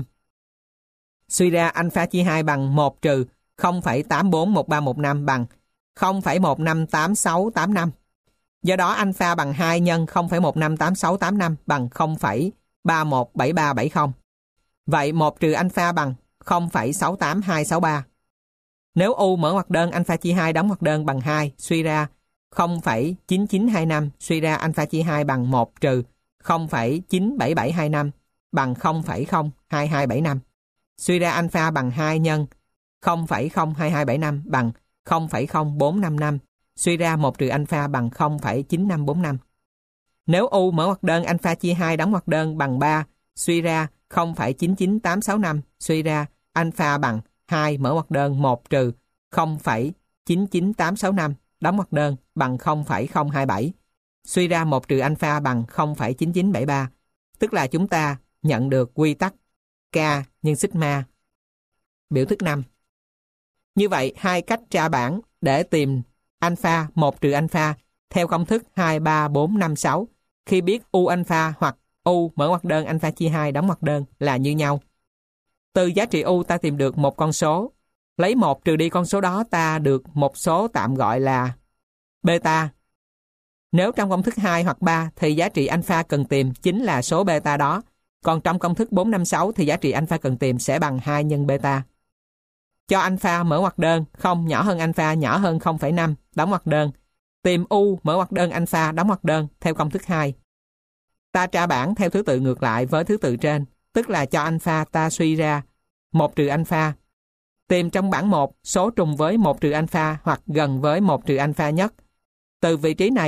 Suy ra alpha chia hai bằng một trừ không phẩy tám bốn một ba một năm bằng không phẩy một năm tám sáu tám năm. Do đó alpha bằng hai nhân không phẩy một năm tám sáu tám năm bằng không phẩy ba một bảy ba bảy không. Vậy một trừ alpha bằng không phẩy sáu tám hai sáu ba. Nếu u mở ngoặc đơn alpha chia hai đóng ngoặc đơn bằng hai, suy ra không phẩy chín chín hai năm, suy ra alpha chia hai bằng một trừ không phẩy chín bảy bảy hai năm bằng không phẩy không hai hai bảy năm. Suy ra alpha bằng hai nhân không phẩy không hai hai bảy năm bằng không phẩy không bốn năm năm. Suy ra một trừ alpha bằng không phẩy chín năm bốn năm. Nếu u mở ngoặc đơn alpha chia hai đóng ngoặc đơn bằng ba, suy ra không phẩy chín chín tám sáu năm, suy ra alpha bằng hai mở ngoặc đơn một trừ không phẩy chín chín tám sáu năm đóng ngoặc đơn bằng không phẩy không hai bảy. Suy ra một trừ alpha bằng không phẩy chín chín bảy ba, tức là chúng ta nhận được quy tắc K nhân sigma. Biểu thức năm. Như vậy, hai cách tra bảng để tìm alpha một trừ alpha theo công thức hai, ba, bốn, năm, sáu khi biết u alpha hoặc u mở ngoặc đơn alpha chia hai đóng ngoặc đơn là như nhau. Từ giá trị u ta tìm được một con số. Lấy một trừ đi con số đó ta được một số tạm gọi là beta. Nếu trong công thức hai hoặc ba thì giá trị alpha cần tìm chính là số beta đó. Còn trong công thức bốn, năm, sáu thì giá trị alpha cần tìm sẽ bằng hai nhân beta. Cho alpha mở ngoặc đơn không nhỏ hơn alpha nhỏ hơn không phẩy năm đóng ngoặc đơn. Tìm u mở ngoặc đơn alpha đóng ngoặc đơn theo công thức hai. Ta tra bảng theo thứ tự ngược lại với thứ tự trên, tức là cho alpha ta suy ra một trừ alpha. Tìm trong bảng một số trùng với một trừ alpha hoặc gần với một trừ alpha nhất. Từ vị trí này,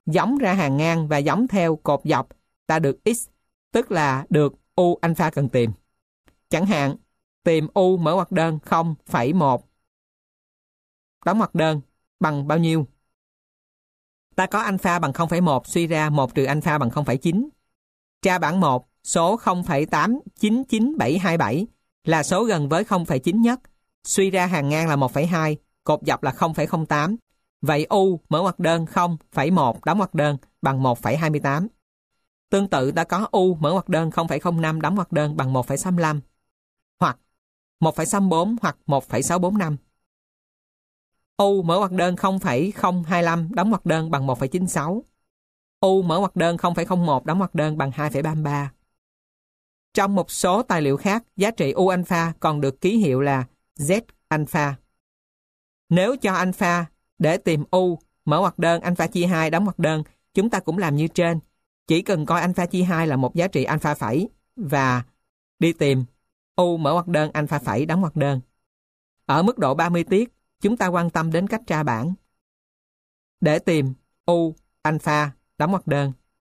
giống ra hàng ngang và giống theo cột dọc, ta được x, tức là được u alpha cần tìm. Chẳng hạn, tìm u mở ngoặc đơn không phẩy một đóng ngoặc đơn bằng bao nhiêu? Ta có alpha bằng không phẩy một, suy ra một trừ alpha bằng không phẩy chín. Tra bảng một, số không phẩy tám chín chín bảy hai bảy là số gần với không phẩy chín nhất. Suy ra hàng ngang là một phẩy hai, cột dọc là không phẩy không tám. Vậy u mở ngoặc đơn không phẩy một đóng ngoặc đơn bằng một phẩy hai mươi tám. Tương tự ta có u mở ngoặc đơn không phẩy không năm đóng ngoặc đơn bằng một phẩy sáu mươi lăm, hoặc một phẩy sáu mươi bốn hoặc một phẩy sáu bốn năm. U mở ngoặc đơn không phẩy không hai lăm đóng ngoặc đơn bằng một phẩy chín sáu. U mở ngoặc đơn không phẩy không một đóng ngoặc đơn bằng hai phẩy ba mươi ba. Trong một số tài liệu khác, giá trị u alpha còn được ký hiệu là z alpha. Nếu cho alpha để tìm u mở ngoặc đơn alpha chia hai đóng ngoặc đơn, chúng ta cũng làm như trên. Chỉ cần coi alpha chia hai là một giá trị alpha phẩy và đi tìm u mở ngoặc đơn alpha phẩy đóng ngoặc đơn. Ở mức độ ba mươi tiết, chúng ta quan tâm đến cách tra bảng. Để tìm u alpha đóng ngoặc đơn.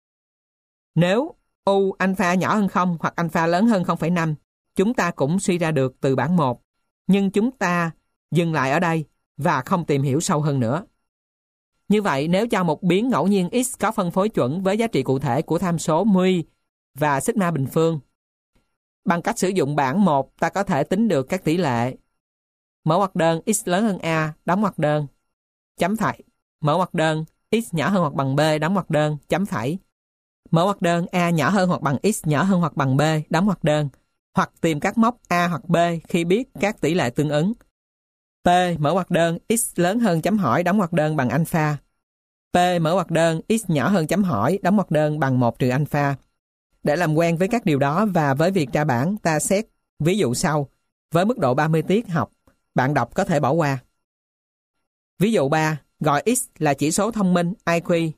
Nếu u alpha nhỏ hơn không hoặc alpha lớn hơn không phẩy năm, chúng ta cũng suy ra được từ bảng một. Nhưng chúng ta dừng lại ở đây và không tìm hiểu sâu hơn nữa. Như vậy, nếu cho một biến ngẫu nhiên x có phân phối chuẩn với giá trị cụ thể của tham số μ và sigma bình phương, bằng cách sử dụng bảng một, ta có thể tính được các tỷ lệ mở ngoặc đơn x lớn hơn a đóng ngoặc đơn chấm phẩy, mở ngoặc đơn x nhỏ hơn hoặc bằng b đóng ngoặc đơn chấm phẩy, mở ngoặc đơn a nhỏ hơn hoặc bằng x nhỏ hơn hoặc bằng b đóng ngoặc đơn, hoặc tìm các mốc a hoặc b khi biết các tỷ lệ tương ứng. P mở ngoặc đơn x lớn hơn chấm hỏi đóng ngoặc đơn bằng alpha. P mở ngoặc đơn x nhỏ hơn chấm hỏi đóng ngoặc đơn bằng một trừ alpha. Để làm quen với các điều đó và với việc tra bảng, ta xét ví dụ sau. Với mức độ ba mươi tiết học, bạn đọc có thể bỏ qua. Ví dụ ba, gọi x là chỉ số thông minh I Q.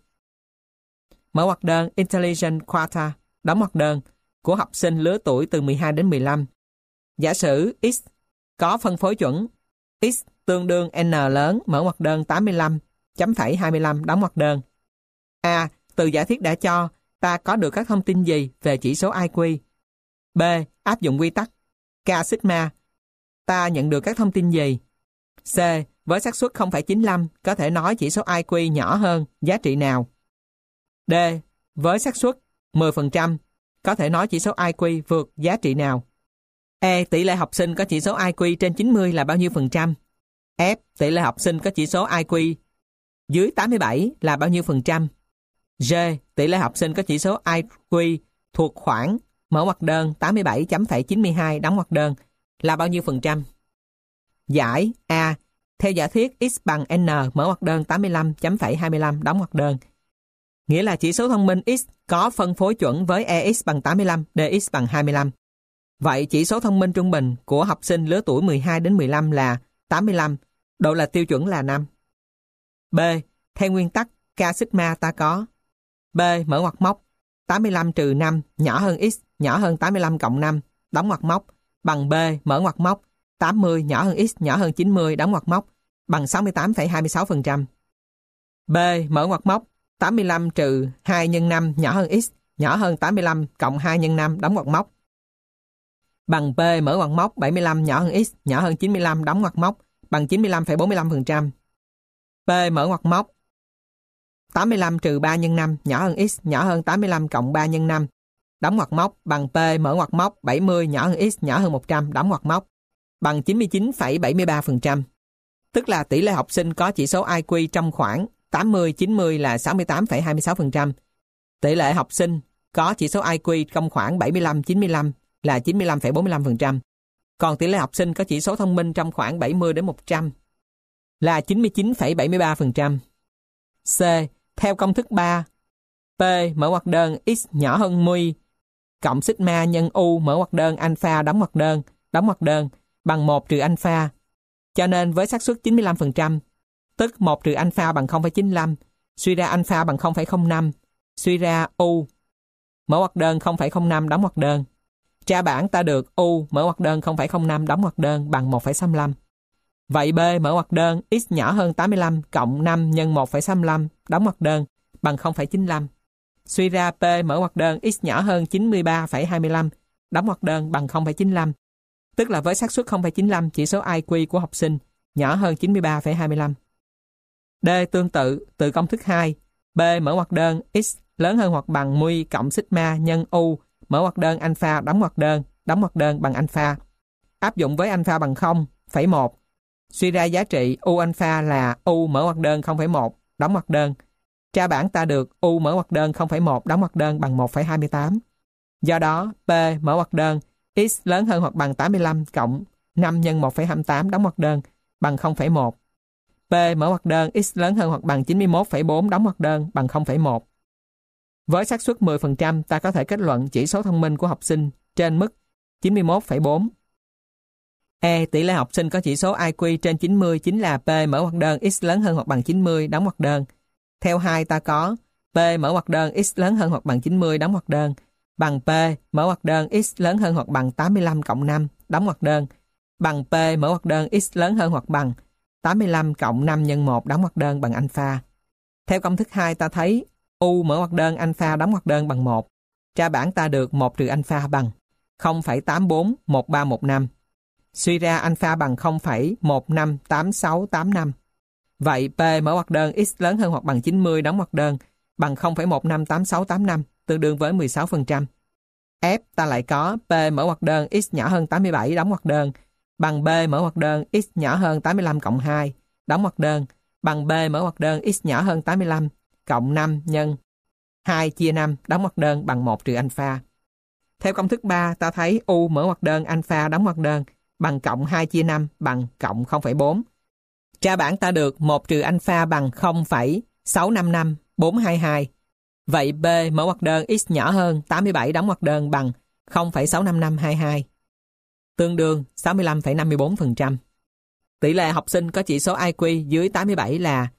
Mở ngoặc đơn Intelligent Quota đóng ngoặc đơn của học sinh lứa tuổi từ mười hai đến mười lăm. Giả sử x có phân phối chuẩn x tương đương n lớn mở ngoặc đơn tám mươi lăm chấm phẩy hai mươi lăm đóng ngoặc đơn. A. Từ giả thiết đã cho, ta có được các thông tin gì về chỉ số I Q? B. Áp dụng quy tắc K sigma, ta nhận được các thông tin gì? C. Với xác suất không phẩy chín lăm, có thể nói chỉ số I Q nhỏ hơn giá trị nào? D. Với xác suất mười phần trăm, có thể nói chỉ số I Q vượt giá trị nào? E. Tỷ lệ học sinh có chỉ số I Q trên chín mươi là bao nhiêu phần trăm? F. Tỷ lệ học sinh có chỉ số I Q dưới tám mươi bảy là bao nhiêu phần trăm? G. Tỷ lệ học sinh có chỉ số I Q thuộc khoảng mở ngoặc đơn tám mươi bảy chấm phẩy chín mươi hai đóng ngoặc đơn là bao nhiêu phần trăm? Giải A. Theo giả thiết x bằng n mở ngoặc đơn tám mươi lăm chấm phẩy hai mươi lăm đóng ngoặc đơn, nghĩa là chỉ số thông minh x có phân phối chuẩn với ex bằng tám mươi lăm, dx bằng hai mươi lăm. Vậy chỉ số thông minh trung bình của học sinh lứa tuổi mười hai đến mười lăm là tám mươi lăm, độ lệch tiêu chuẩn là năm. B. Theo nguyên tắc K sigma ta có B mở ngoặc móc tám mươi lăm trừ năm nhỏ hơn x nhỏ hơn tám mươi lăm cộng năm đóng ngoặc móc bằng B mở ngoặc móc tám mươi nhỏ hơn x nhỏ hơn chín mươi đóng ngoặc móc bằng sáu mươi tám phẩy hai mươi sáu phần trăm. B mở ngoặc móc tám mươi lăm trừ hai nhân năm nhỏ hơn x nhỏ hơn tám mươi lăm cộng hai nhân năm đóng ngoặc móc bằng B mở ngoặc móc bảy mươi lăm nhỏ hơn x nhỏ hơn chín mươi lăm đóng ngoặc móc bằng chín mươi lăm phẩy bốn mươi lăm phần trăm. P mở ngoặc móc tám mươi lăm trừ ba nhân năm nhỏ hơn x nhỏ hơn tám mươi lăm cộng ba nhân năm đóng ngoặc móc bằng P mở ngoặc móc bảy mươi nhỏ hơn x nhỏ hơn một trăm đóng ngoặc móc bằng chín mươi chín phẩy bảy mươi ba phần trăm. Tức là tỷ lệ học sinh có chỉ số I Q trong khoảng tám mươi chín mươi là sáu mươi tám phẩy hai mươi sáu phần trăm. Tỷ lệ học sinh có chỉ số I Q trong khoảng bảy mươi lăm chín mươi lăm là chín mươi lăm phẩy bốn mươi lăm phần trăm. Còn tỷ lệ học sinh có chỉ số thông minh trong khoảng bảy mươi đến một trăm là chín mươi chín phẩy bảy mươi ba phần trăm. C. Theo công thức ba, P mở ngoặc đơn x nhỏ hơn μ cộng sigma nhân u mở ngoặc đơn alpha đóng ngoặc đơn đóng ngoặc đơn bằng một trừ alpha. Cho nên với xác suất chín mươi lăm phần trăm, tức một trừ alpha bằng không phẩy chín lăm, suy ra alpha bằng không phẩy không năm, suy ra u mở ngoặc đơn không phẩy không năm đóng ngoặc đơn. Tra bảng ta được u mở ngoặc đơn không phẩy không năm đóng ngoặc đơn bằng một phẩy sáu mươi lăm. Vậy B mở ngoặc đơn x nhỏ hơn tám mươi lăm cộng năm nhân một phẩy sáu mươi lăm đóng ngoặc đơn bằng không phẩy chín mươi lăm. Suy ra P mở ngoặc đơn x nhỏ hơn chín mươi ba phẩy hai mươi lăm, đóng ngoặc đơn bằng không phẩy chín mươi lăm. Tức là với xác suất không phẩy chín mươi lăm, chỉ số i quy của học sinh nhỏ hơn chín mươi ba phẩy hai mươi lăm. D. Tương tự, từ công thức hai, B mở ngoặc đơn x lớn hơn hoặc bằng mu cộng sigma nhân u mở ngoặc đơn alpha đóng ngoặc đơn, đóng ngoặc đơn bằng alpha. Áp dụng với alpha bằng không phẩy một. Suy ra giá trị u alpha là u mở ngoặc đơn không phẩy một, đóng ngoặc đơn. Tra bảng ta được u mở ngoặc đơn không phẩy một đóng ngoặc đơn bằng một phẩy hai mươi tám. Do đó, P mở ngoặc đơn x lớn hơn hoặc bằng tám mươi lăm cộng năm nhân một phẩy hai mươi tám đóng ngoặc đơn bằng không phẩy một. P mở ngoặc đơn x lớn hơn hoặc bằng chín mươi mốt phẩy bốn đóng ngoặc đơn bằng không phẩy một. Với xác suất mười phần trăm, ta có thể kết luận chỉ số thông minh của học sinh trên mức chín mươi mốt phẩy bốn. E. Tỷ lệ học sinh có chỉ số i quy trên chín mươi chính là P mở ngoặc đơn x lớn hơn hoặc bằng chín mươi đóng ngoặc đơn. Theo hai, ta có P mở ngoặc đơn x lớn hơn hoặc bằng chín mươi đóng ngoặc đơn bằng P mở ngoặc đơn x lớn hơn hoặc bằng tám mươi lăm cộng năm đóng ngoặc đơn bằng P mở ngoặc đơn x lớn hơn hoặc bằng tám mươi lăm cộng năm nhân một đóng ngoặc đơn bằng alpha. Theo công thức hai, ta thấy u mở ngoặc đơn alpha đóng ngoặc đơn bằng một. Tra bảng ta được một trừ alpha bằng không phẩy tám bốn một ba một năm. Suy ra alpha bằng không phẩy một năm tám sáu tám năm. Vậy P mở ngoặc đơn x lớn hơn hoặc bằng chín mươi đóng ngoặc đơn bằng không phẩy một năm tám sáu tám năm, tương đương với mười sáu phần trăm. F ta lại có P mở ngoặc đơn x nhỏ hơn tám mươi bảy đóng ngoặc đơn bằng B mở ngoặc đơn x nhỏ hơn tám mươi lăm cộng hai đóng ngoặc đơn bằng B mở ngoặc đơn x nhỏ hơn tám mươi lăm cộng năm nhân hai chia năm đóng ngoặc đơn bằng một trừ alpha. Theo công thức ba, ta thấy u mở ngoặc đơn alpha đóng ngoặc đơn bằng cộng hai chia năm bằng cộng không phẩy bốn. Tra bảng ta được một trừ alpha bằng không phẩy sáu năm năm bốn hai hai. Vậy B mở ngoặc đơn x nhỏ hơn tám mươi bảy đóng ngoặc đơn bằng không phẩy sáu năm năm hai hai, tương đương sáu mươi lăm phẩy năm mươi bốn phần trăm. Tỷ lệ học sinh có chỉ số i quy dưới tám mươi bảy là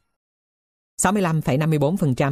sáu mươi lăm phẩy năm mươi bốn phần trăm.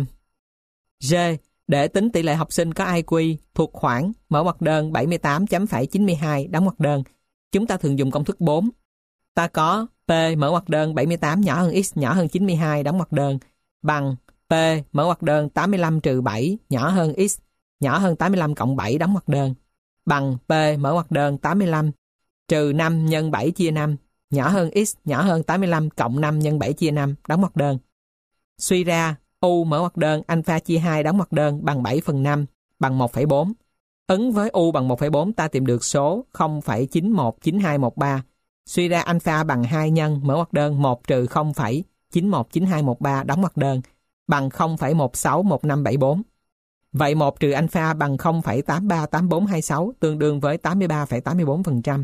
G. Để tính tỷ lệ học sinh có i quy thuộc khoảng mở ngoặc đơn bảy mươi tám phẩy chín mươi hai đóng ngoặc đơn, chúng ta thường dùng công thức bốn. Ta có P mở ngoặc đơn bảy mươi tám nhỏ hơn x nhỏ hơn chín mươi hai đóng ngoặc đơn bằng P mở ngoặc đơn tám mươi lăm trừ bảy nhỏ hơn x nhỏ hơn tám mươi lăm cộng bảy đóng ngoặc đơn bằng P mở ngoặc đơn tám mươi lăm trừ năm nhân bảy chia năm nhỏ hơn x nhỏ hơn tám mươi lăm cộng năm nhân bảy chia năm đóng ngoặc đơn. Suy ra u mở ngoặc đơn alpha chia hai đóng ngoặc đơn bằng bảy phần năm bằng một phẩy bốn. Ứng với u bằng một phẩy bốn, ta tìm được số không phẩy chín một chín hai một ba. Suy ra alpha bằng hai nhân mở ngoặc đơn một trừ không phẩy chín một chín hai một ba đóng ngoặc đơn bằng không phẩy một sáu một năm bảy bốn. Vậy một trừ alpha bằng không phẩy tám ba tám bốn hai sáu, tương đương với tám mươi ba phẩy tám mươi bốn phần trăm.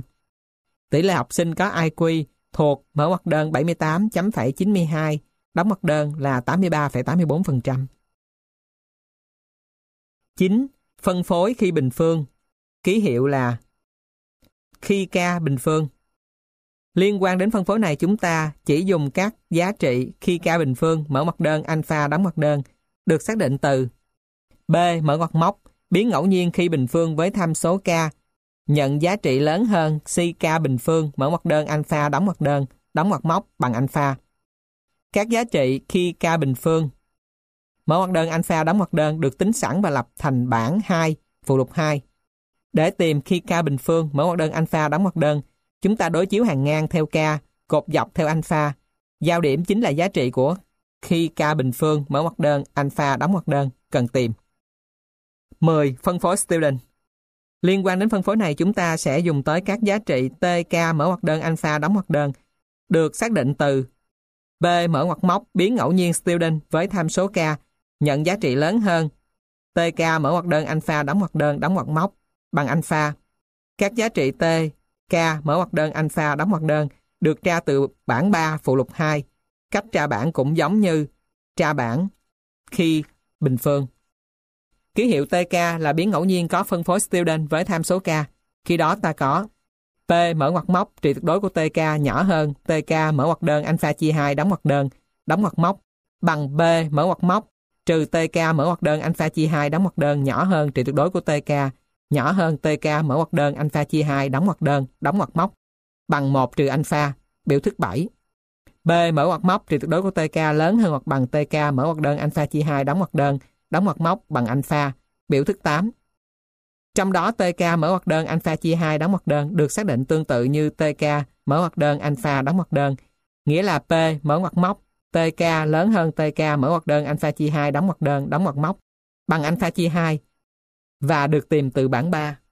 Tỷ lệ học sinh có i quy thuộc mở ngoặc đơn bảy mươi tám phẩy chín mươi hai đóng ngoặc đơn là tám mươi ba phẩy tám mươi bốn phần trăm. chín. Phân phối khi bình phương. Ký hiệu là khi k bình phương. Liên quan đến phân phối này, chúng ta chỉ dùng các giá trị khi k bình phương mở ngoặc đơn alpha đóng ngoặc đơn được xác định từ B mở ngoặc móc biến ngẫu nhiên khi bình phương với tham số k nhận giá trị lớn hơn si k bình phương mở ngoặc đơn alpha đóng ngoặc đơn đóng ngoặc móc bằng alpha. Các giá trị khi k bình phương mở ngoặc đơn alpha đóng ngoặc đơn được tính sẵn và lập thành bảng hai phụ lục hai. Để tìm khi k bình phương mở ngoặc đơn alpha đóng ngoặc đơn, chúng ta đối chiếu hàng ngang theo k, cột dọc theo alpha. Giao điểm chính là giá trị của khi k bình phương mở ngoặc đơn alpha đóng ngoặc đơn cần tìm. mười. Phân phối student. Liên quan đến phân phối này, chúng ta sẽ dùng tới các giá trị tk mở ngoặc đơn alpha đóng ngoặc đơn được xác định từ B mở ngoặc móc biến ngẫu nhiên student với tham số k nhận giá trị lớn hơn tk mở ngoặc đơn alpha đóng ngoặc đơn đóng ngoặc móc bằng alpha. Các giá trị t, k mở ngoặc đơn alpha đóng ngoặc đơn được tra từ bảng ba phụ lục hai. Cách tra bảng cũng giống như tra bảng khi bình phương. Ký hiệu tk là biến ngẫu nhiên có phân phối student với tham số k. Khi đó ta có P mở ngoặc móc trị tuyệt đối của tk nhỏ hơn tk mở ngoặc đơn alpha chia hai đóng ngoặc đơn đóng ngoặc móc bằng B mở ngoặc móc trừ tk mở ngoặc đơn alpha chia hai đóng ngoặc đơn nhỏ hơn trị tuyệt đối của tk nhỏ hơn tk mở ngoặc đơn alpha chia hai đóng ngoặc đơn đóng ngoặc móc bằng một trừ alpha. Biểu thức bảy. B mở ngoặc móc thì tuyệt đối của tê ca lớn hơn hoặc bằng tê ca mở ngoặc đơn alpha chia hai đóng ngoặc đơn, đóng ngoặc móc bằng alpha. Biểu thức tám. Trong đó tê ca mở ngoặc đơn alpha chia hai đóng ngoặc đơn được xác định tương tự như tê ca mở ngoặc đơn alpha đóng ngoặc đơn, nghĩa là P mở ngoặc móc tê ca lớn hơn tê ca mở ngoặc đơn alpha chia hai đóng ngoặc đơn đóng ngoặc móc bằng alpha chia hai và được tìm từ bảng ba.